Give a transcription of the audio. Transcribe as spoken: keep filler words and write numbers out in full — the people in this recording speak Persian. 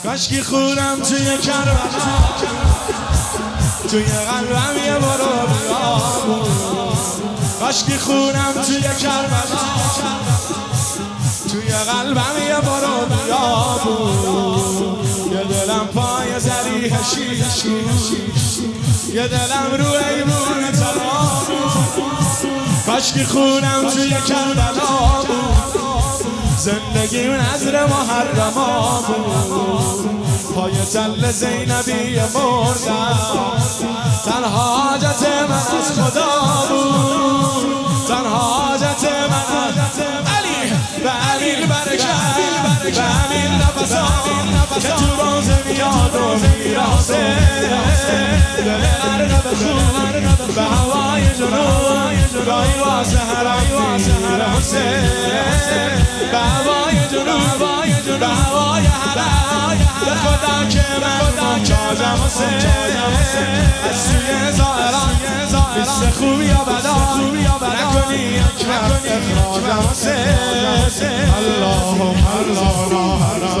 کاشکی خونم توی کربلا، توی قلبم یه برو بیا بود. کاشکی خونم توی کربلا، توی قلبم یه برو بیا بود. یه دلم پای زریح شیش بود، یه دلم رو ایمون طلا بود. کاشکی خونم توی کربلا بود، زندگیم نظر محرما بود. پای تل زینبی مردم، تنها حاجت من از خدا بود. تنها حاجت من از علی به امین برکت، به امین نفسان که تو روزه میاد و میراسه. دل غرق به خون به هوای جنوب، گاهی واسه هرایی میراسه. به هوای جنوب، به هوای هرایی، به خدا که من محتاجم واسه. از سوی ظاهران مثل خوبی یا بدا نکنی یک وقت اخراجم واسه. اللهم اللهم